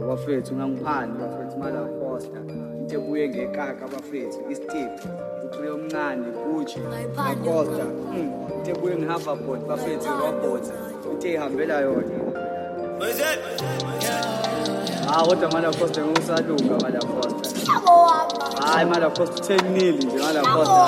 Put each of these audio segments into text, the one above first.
bafethu ungangiphani bafethu mala Foster into ebuye ngekaka bafethu isithixo ucule omncane Gucci Costa into ebuye ngeHoverboard bafethu robot into ehambela yona kodwa mala Foster ngokusalunga mala Foster hayi mala Foster 10 nil nje mala Foster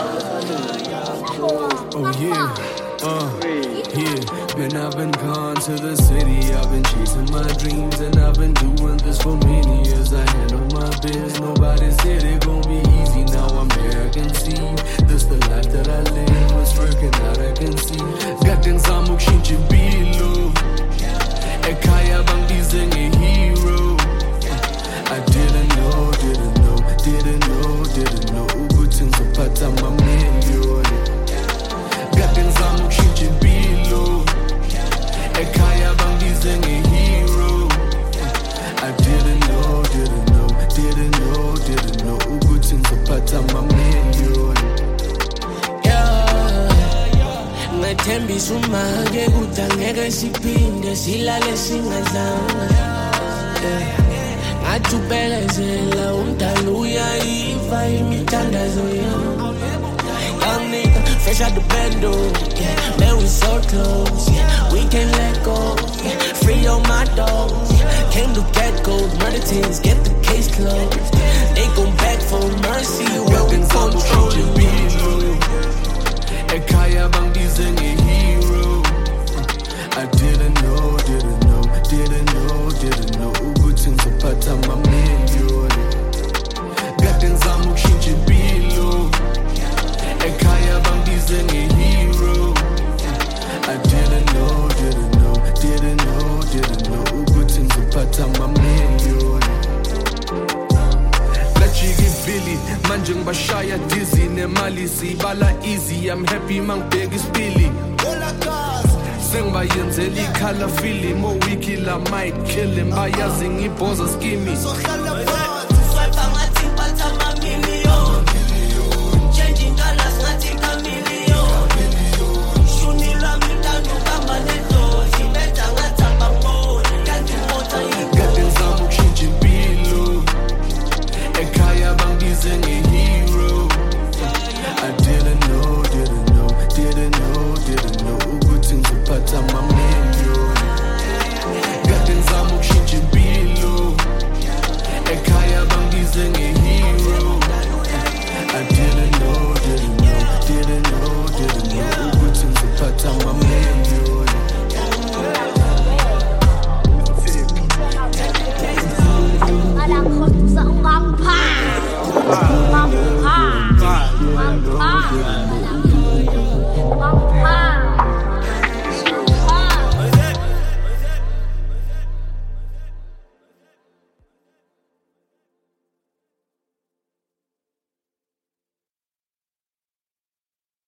Yeah, man, I've been gone to the city. I've been chasing my dreams, and I've been doing this for many years. I handle my biz. Nobody said it gon' be easy. Now I'm here, I can see this the life that I live. It's working out, I can see. Gaten zamuk shinchi bilo. Ekaya bangizeng a hero. I didn't know. Ubutin zapata my million. Gaten zamuk shinchi bilo. Ekaya bangizeng a hero. I didn't know. Ubutin zapata my million. Ngathembisa umange kuthi angeke siphinde silale singadlanga ngathi ubelezela umdala uyayiva imithandazo yami young nigga fresh out the bando man we so close we can't let go free on my dogs came to get gold murder teams get the case closed they gon' beg for mercy when we control it. Ekaya bangizeng a hero. I didn't know. Ubutin zapata my million. Gaten zamuk shinchi bilo. Ekaya bangizeng a hero. I didn't know. Ubutin zapata my million. Billy, manje ngibashaya dizzy nemali sibala easy. I'm happy mangibheka isipili. Sengibayenzela ikhala film o wiki la might kill him bayazi ngibhoza skimi.